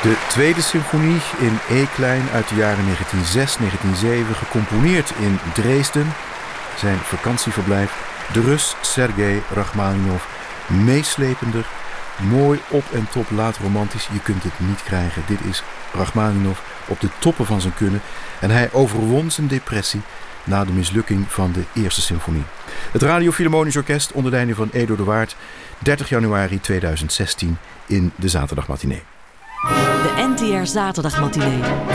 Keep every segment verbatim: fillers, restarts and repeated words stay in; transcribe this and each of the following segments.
De tweede symfonie in E-klein uit de jaren negentien zes negentien zeven, gecomponeerd in Dresden. Zijn vakantieverblijf, de Rus Sergei Rachmaninov. Meeslepender, mooi op en top laat romantisch. Je kunt het niet krijgen. Dit is Rachmaninov op de toppen van zijn kunnen. En hij overwon zijn depressie na de mislukking van de eerste symfonie. Het Radio Philharmonisch Orkest onder leiding van Edo de Waard. dertig januari tweeduizend zestien in de zaterdagmatinee. De N T R Zaterdagmatinee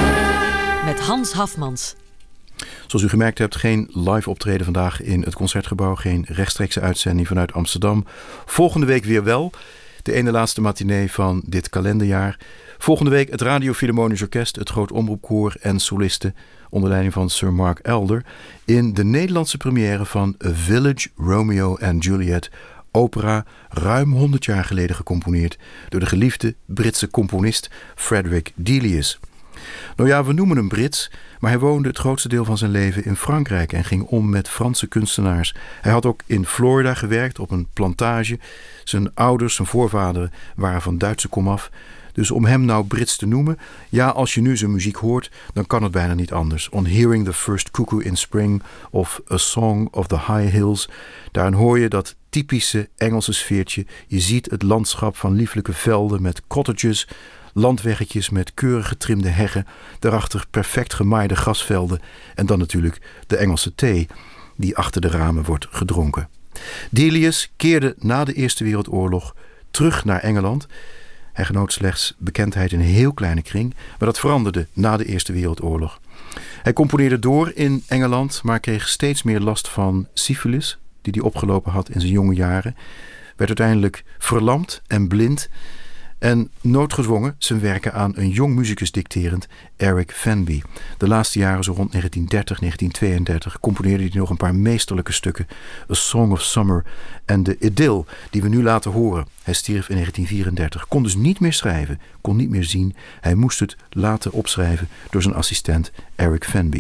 met Hans Hafmans. Zoals u gemerkt hebt, geen live optreden vandaag in het Concertgebouw. Geen rechtstreekse uitzending vanuit Amsterdam. Volgende week weer wel. De ene laatste matinee van dit kalenderjaar. Volgende week het Radio Philharmonisch Orkest, het Groot Omroepkoor en solisten onder leiding van Sir Mark Elder in de Nederlandse première van A Village, Romeo and Juliet. Opera, ruim honderd jaar geleden gecomponeerd door de geliefde Britse componist Frederick Delius. Nou ja, we noemen hem Brits, maar hij woonde het grootste deel van zijn leven in Frankrijk en ging om met Franse kunstenaars. Hij had ook in Florida gewerkt op een plantage. Zijn ouders, zijn voorvaderen waren van Duitse komaf. Dus om hem nou Brits te noemen, ja, als je nu zijn muziek hoort, dan kan het bijna niet anders. On Hearing the First Cuckoo in Spring of A Song of the High Hills, daarin hoor je dat typische Engelse sfeertje. Je ziet het landschap van lieflijke velden met cottages, landweggetjes met keurig getrimde heggen, daarachter perfect gemaaide grasvelden en dan natuurlijk de Engelse thee die achter de ramen wordt gedronken. Delius keerde na de Eerste Wereldoorlog terug naar Engeland. Hij genoot slechts bekendheid in een heel kleine kring, maar dat veranderde na de Eerste Wereldoorlog. Hij componeerde door in Engeland, maar kreeg steeds meer last van syfilis, die hij opgelopen had in zijn jonge jaren. Werd uiteindelijk verlamd en blind en noodgedwongen zijn werken aan een jong muzikus dicterend, Eric Fenby. De laatste jaren, zo rond negentien dertig, negentien tweeëndertig, componeerde hij nog een paar meesterlijke stukken. A Song of Summer en de Idyll, die we nu laten horen. Hij stierf in negentien vierendertig, kon dus niet meer schrijven, kon niet meer zien. Hij moest het laten opschrijven door zijn assistent Eric Fenby.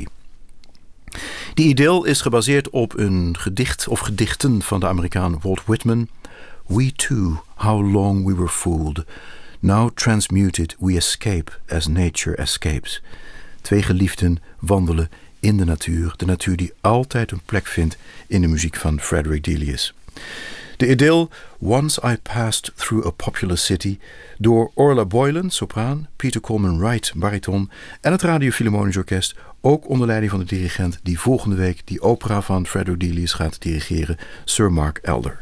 Die Idyll is gebaseerd op een gedicht of gedichten van de Amerikaan Walt Whitman. We too, how long we were fooled. Now transmuted we escape as nature escapes. Twee geliefden wandelen in de natuur. De natuur die altijd een plek vindt in de muziek van Frederick Delius. De Idyll, Once I Passed Through a Populous City, door Orla Boylan, sopraan, Peter Coleman Wright, bariton en het Radio Philharmonisch Orkest, ook onder leiding van de dirigent die volgende week die opera van Frederick Delius gaat dirigeren, Sir Mark Elder.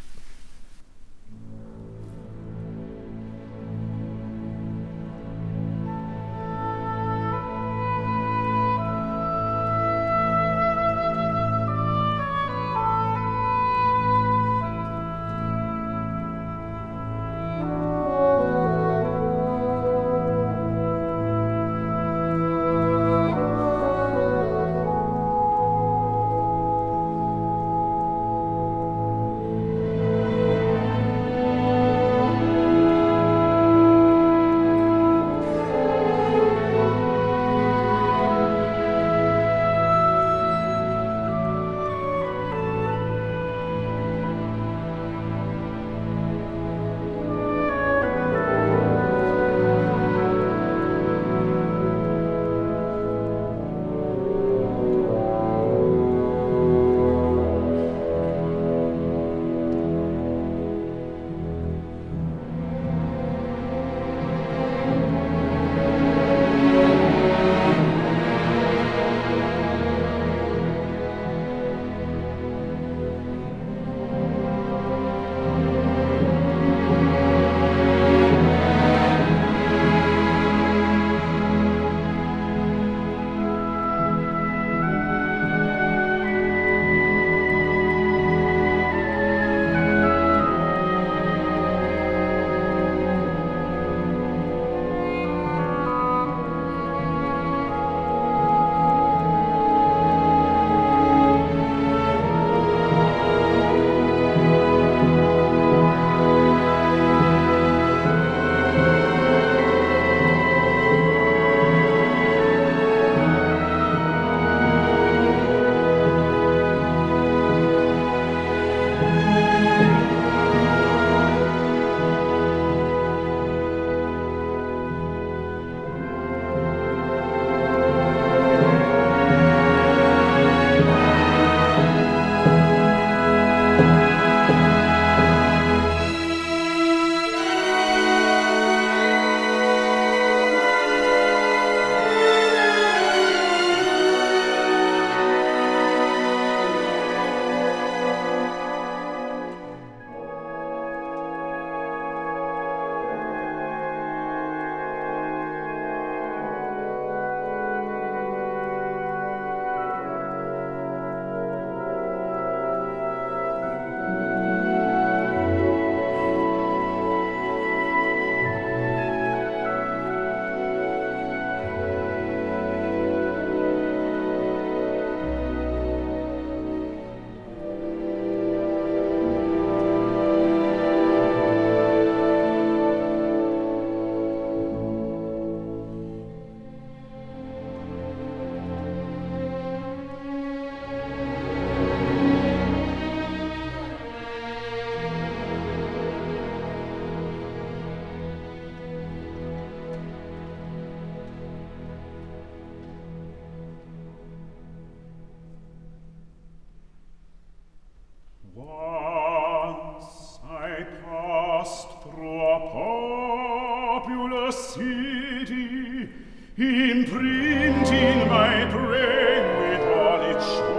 Once I passed through a populous city, imprinting my brain with all it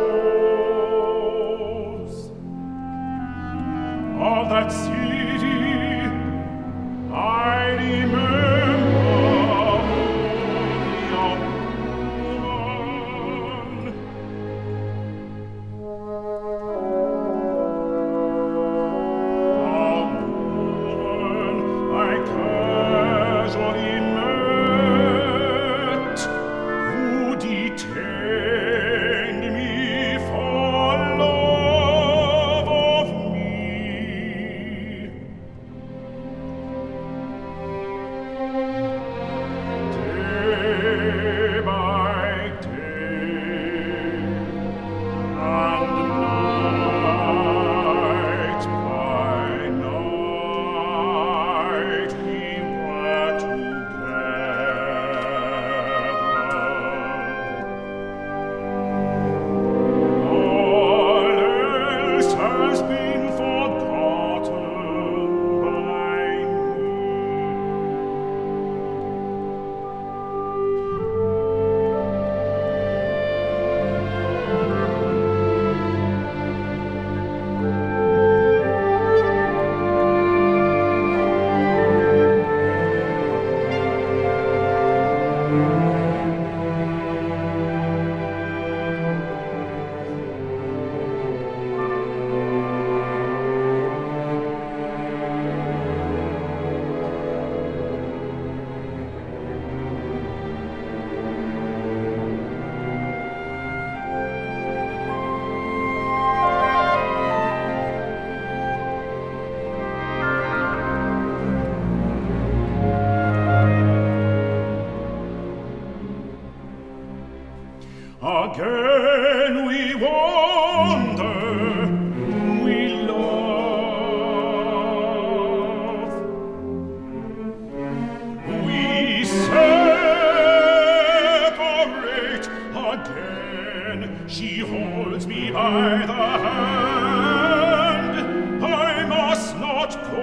shows. Of that city I remember only a woman. A woman I casually met, who detained me for love of me. Day by day and night by night we were together. All else has been forgotten by me. Again we wander, we love, we separate again. She holds me by the hand, I must not go.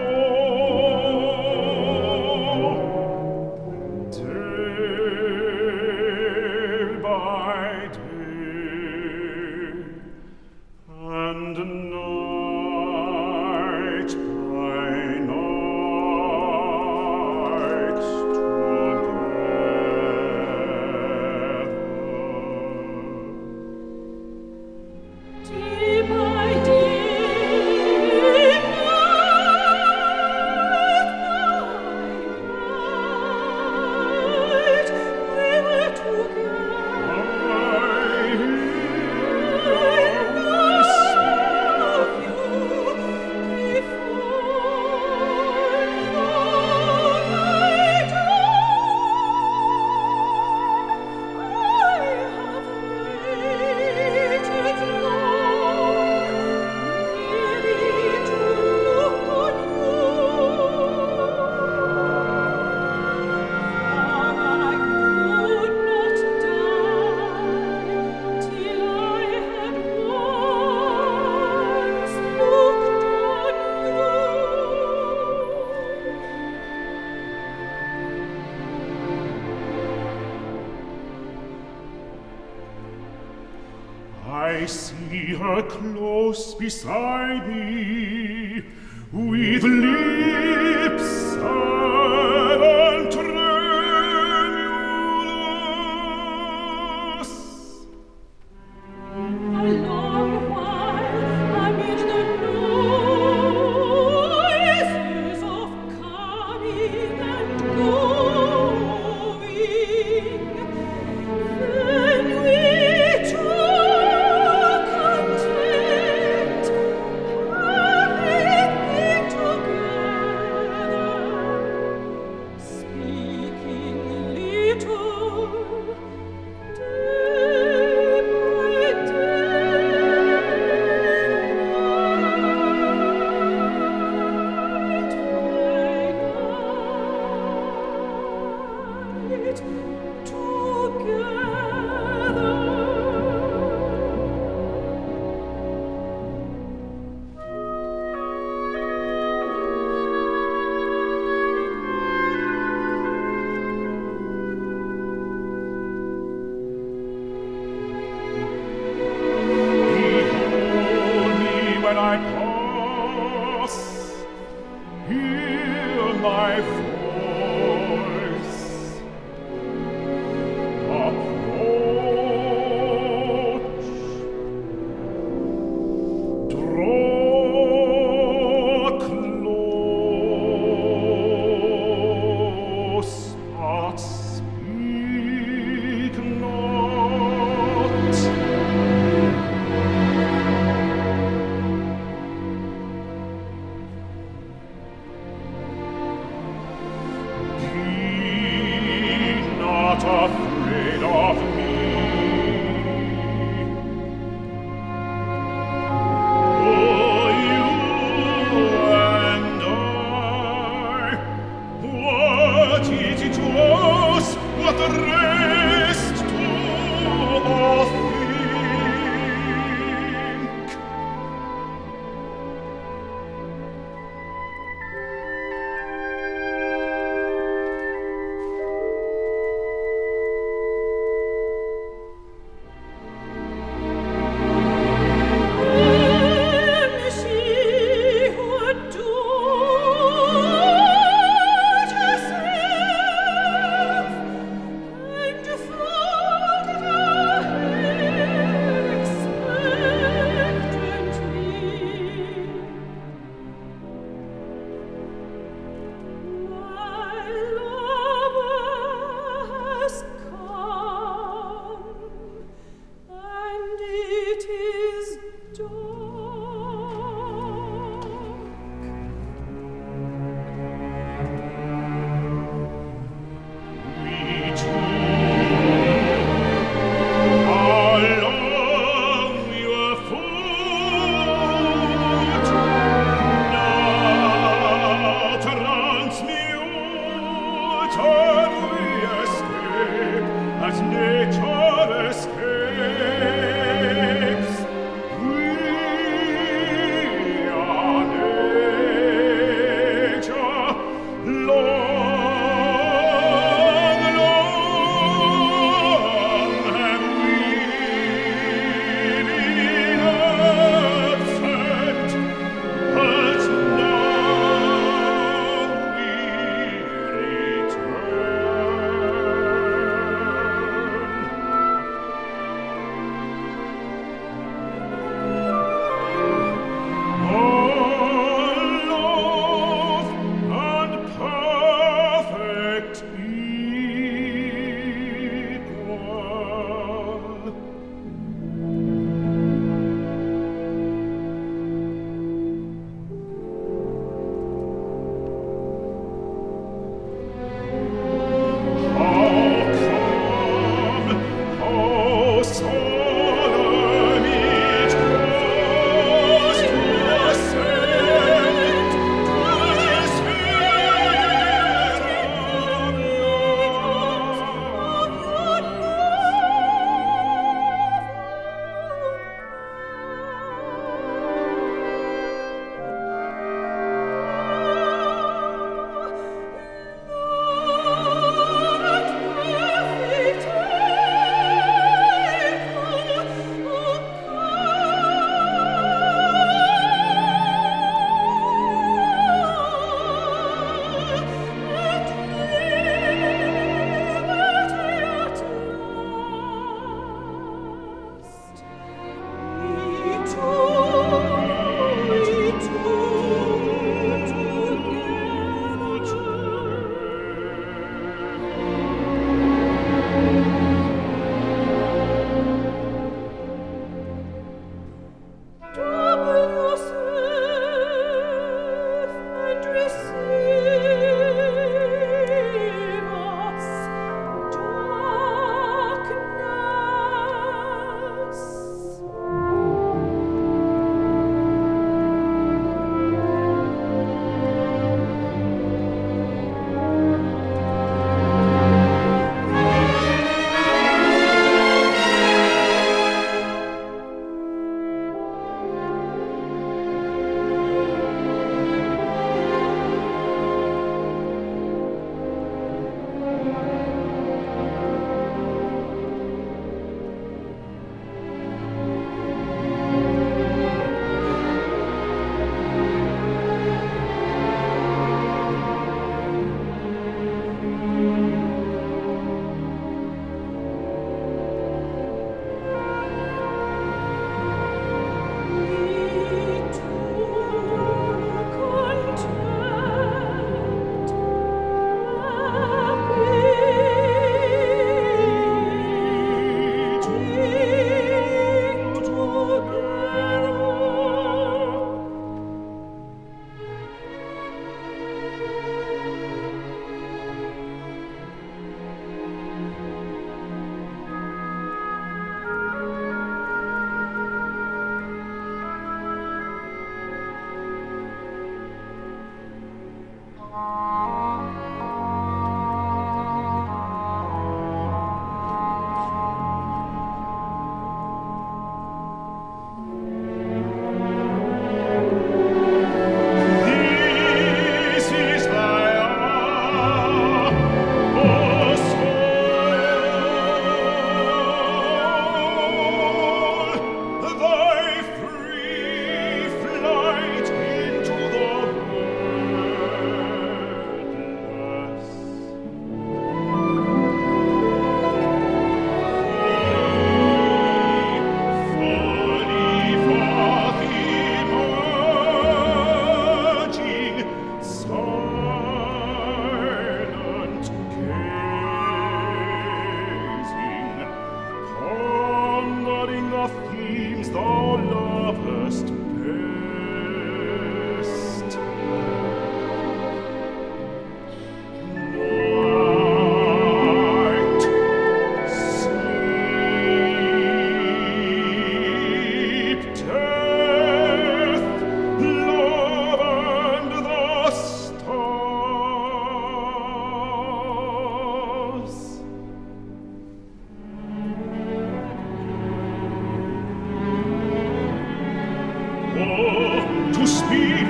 Day by day and night by night together. Day by day, night by night, we were together. I hear I see her close beside me, with lips sad and tremulous. A long while amid the noises of coming and going, then we took content, having been together. close, hear my voice. Approach, draw close, but speak not.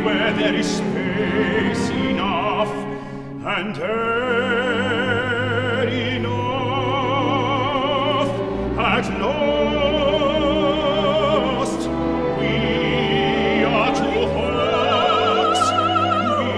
where there is space enough and air enough. At last we are two hearts, we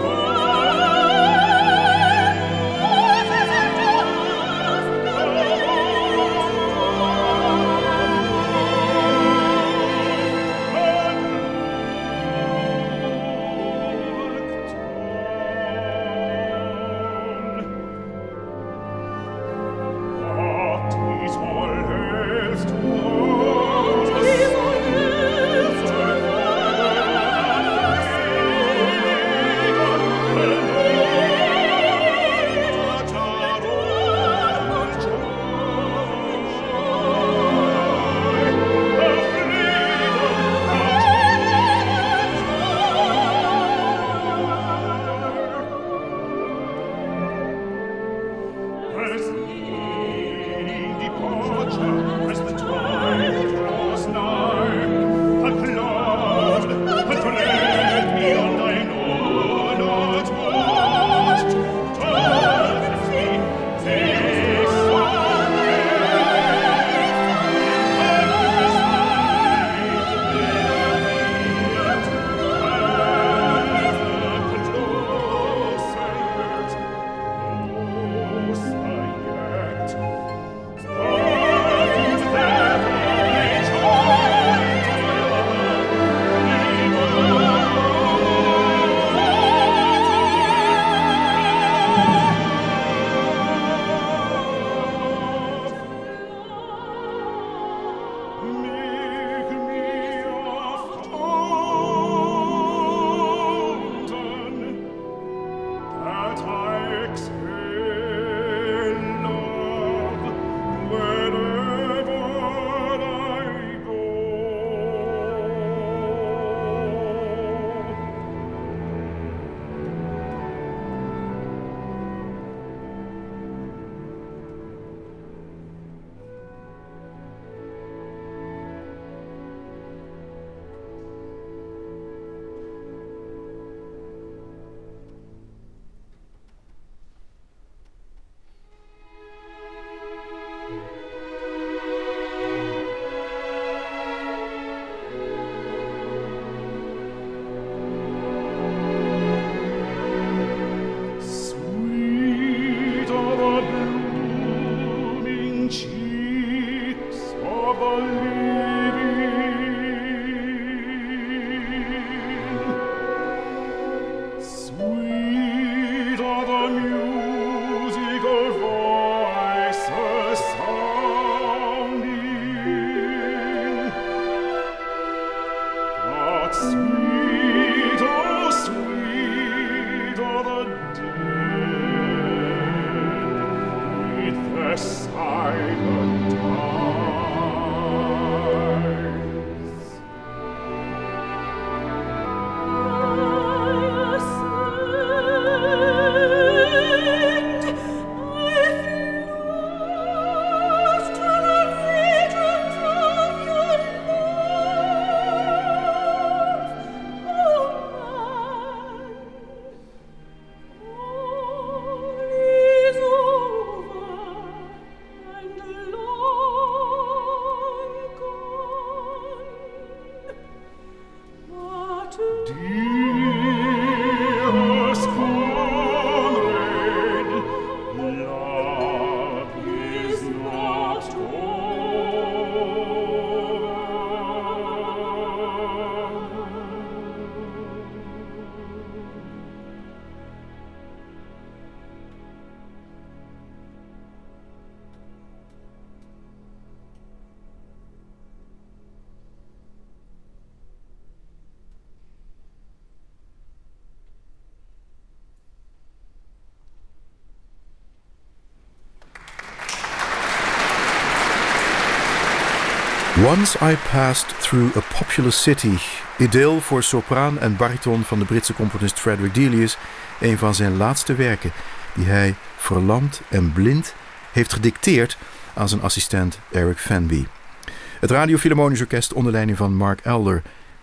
Once I Passed Through a Populous City. Idyll voor sopraan en bariton van de Britse componist Frederick Delius. Een van zijn laatste werken die hij verlamd en blind heeft gedicteerd aan zijn assistent Eric Fanby. Het Radio Philharmonisch Orkest onder leiding van Mark Elder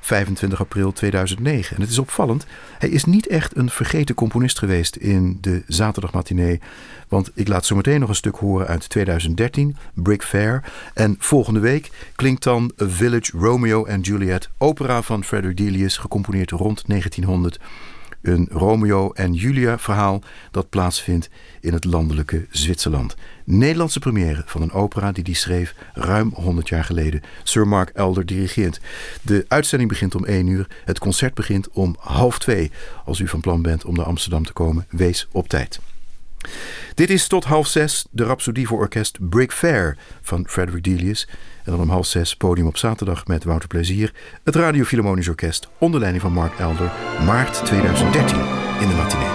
vijfentwintig april tweeduizend negen. En het is opvallend, hij is niet echt een vergeten componist geweest in de zaterdagmatinee. Want ik laat zo meteen nog een stuk horen uit tweeduizend dertien, Brick Fair. En volgende week klinkt dan A Village Romeo and Juliet, opera van Frederick Delius, gecomponeerd rond negentienhonderd. Een Romeo en Julia verhaal dat plaatsvindt in het landelijke Zwitserland. Nederlandse première van een opera die hij schreef ruim honderd jaar geleden. Sir Mark Elder dirigeert. De uitzending begint om één uur. Het concert begint om half twee. Als u van plan bent om naar Amsterdam te komen, wees op tijd. Dit is tot half zes de Rhapsodie voor orkest Brick Fair van Frederick Delius. En dan om half zes podium op zaterdag met Wouter Plezier. Het Radio Philharmonisch Orkest onder leiding van Mark Elder. Maart tweeduizend dertien in de matinee.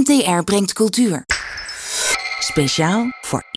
N T R brengt cultuur. Speciaal voor